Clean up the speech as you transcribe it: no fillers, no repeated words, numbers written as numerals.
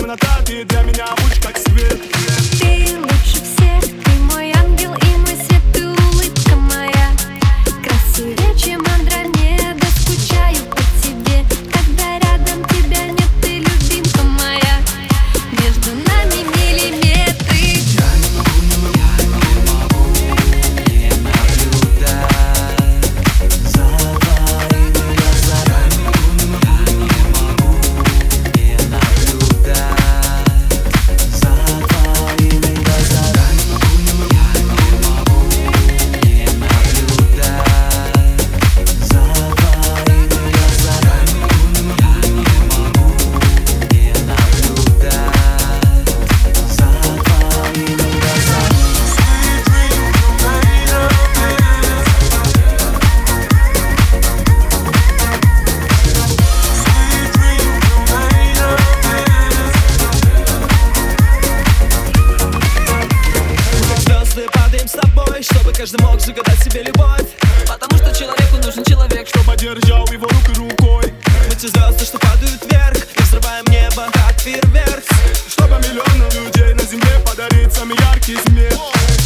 темнота, ты для меня луч, как свет. Ты лучше всех, ты мой ангел и мой свет, ты улыбка моя. Красивее, чем Андромеда, скучаю по тебе. Когда рядом тебя нет, ты любимка моя. Между нами миллиметры. Я не могу не наблюдать за твоими глазами. Не могу не наблюдать за твоими глазами. Не могу не наблюдать за твоими глазами. Не могу не наблюдать за твоими глазами. Звезды падаем с тобой, чтобы каждый мог загадать себе любовь. Потому что человеку нужен человек, Чтобы держал его рукой. мы те звезды, что падают вверх и взрываем небо, как фейерверк. Чтобы миллионам людей на земле подарить самый яркий смех.